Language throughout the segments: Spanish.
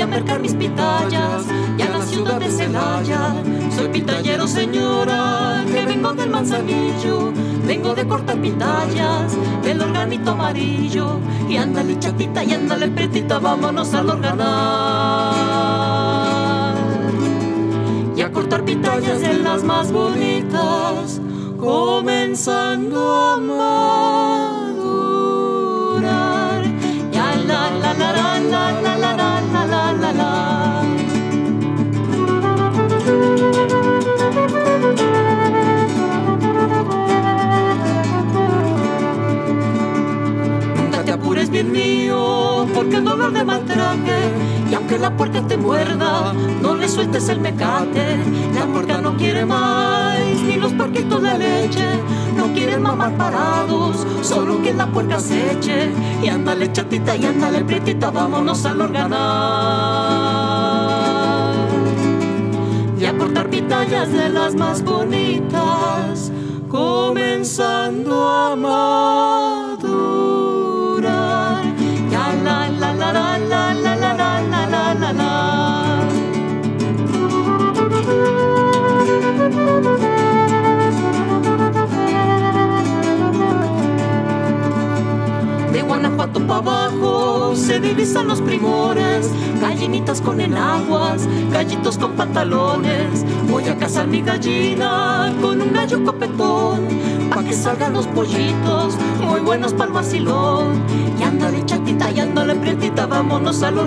a mercar mis pitayas y a la ciudad de Celaya. Soy pitayero, señora, que vengo del Manzanillo. Vengo de cortar pitayas del organito amarillo. Y ándale chatita y ándale pretita, vámonos al organal. Y a cortar pitayas de las más bonitas, comenzando a madurar. Ya la la la la la la la la la la la. Nunca te apures, bien mío, porque el dolor de maltraje, y aunque la puerca te muerda, no le sueltes el mecate. La puerca no quiere más, ni los parquitos de leche, no quieren mamar parados, solo que la puerca se eche. Y ándale chatita y ándale prietita, vámonos al organal. Y a cortar pitayas de las más bonitas, comenzando a madurar. Ya la la la la la la la la la la la. De Guanajuato pa' abajo se divisan los primores, gallinitas con enaguas, gallitos con pantalones. Voy a cazar mi gallina con un gallo copetón, pa' que salgan los pollitos muy buenos pa'l vacilón. Y ándale chatita y ándale prietita, vámonos al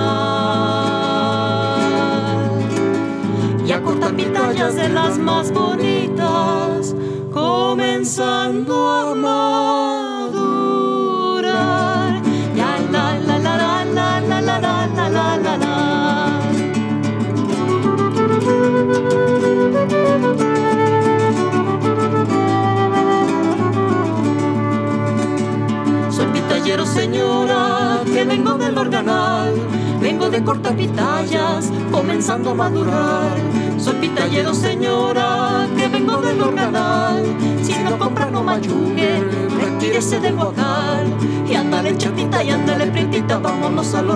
organal. Y a cortar pitayas de las más bonitas, comenzando a madurar. Ya la la la la la la la la la la la. Soy pitayero, señora, que vengo del organal. Vengo de cortar pitayas, comenzando a madurar. Soy pitayero, señora, que vengo del organal. Si no compra, no mayugue, retírese del guacal. Y ándale chatita y ándale prietita, vámonos al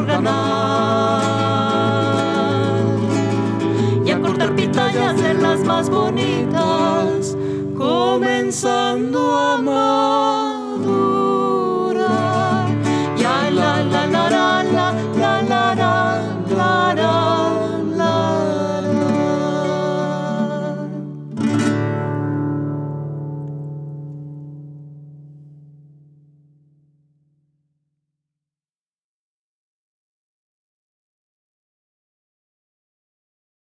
organal. Y a cortar pitayas de las más bonitas, comenzando a amar.